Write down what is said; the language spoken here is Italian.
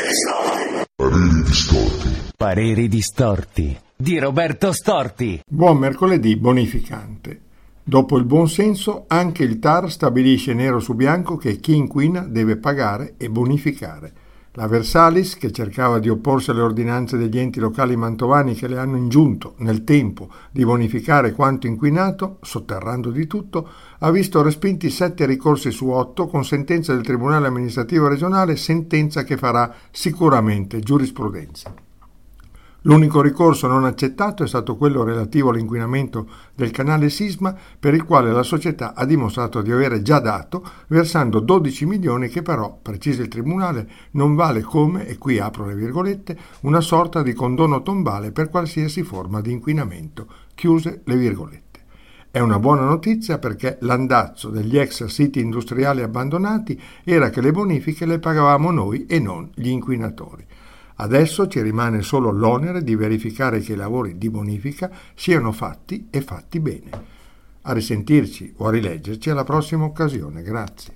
Pareri distorti. Pareri distorti di Roberto Storti. Buon mercoledì bonificante. Dopo il buon senso, anche il TAR stabilisce nero su bianco che chi inquina deve pagare e bonificare. La Versalis, che cercava di opporsi alle ordinanze degli enti locali mantovani che le hanno ingiunto nel tempo di bonificare quanto inquinato, sotterrando di tutto, ha visto respinti 7 ricorsi su 8 con sentenza del Tribunale amministrativo regionale, sentenza che farà sicuramente giurisprudenza. L'unico ricorso non accettato è stato quello relativo all'inquinamento del canale Sisma, per il quale la società ha dimostrato di avere già dato, versando 12 milioni che però, precisa il Tribunale, non vale come, e qui apro le virgolette, una sorta di condono tombale per qualsiasi forma di inquinamento, chiuse le virgolette. È una buona notizia perché l'andazzo degli ex siti industriali abbandonati era che le bonifiche le pagavamo noi e non gli inquinatori. Adesso ci rimane solo l'onere di verificare che i lavori di bonifica siano fatti e fatti bene. A risentirci o a rileggerci alla prossima occasione. Grazie.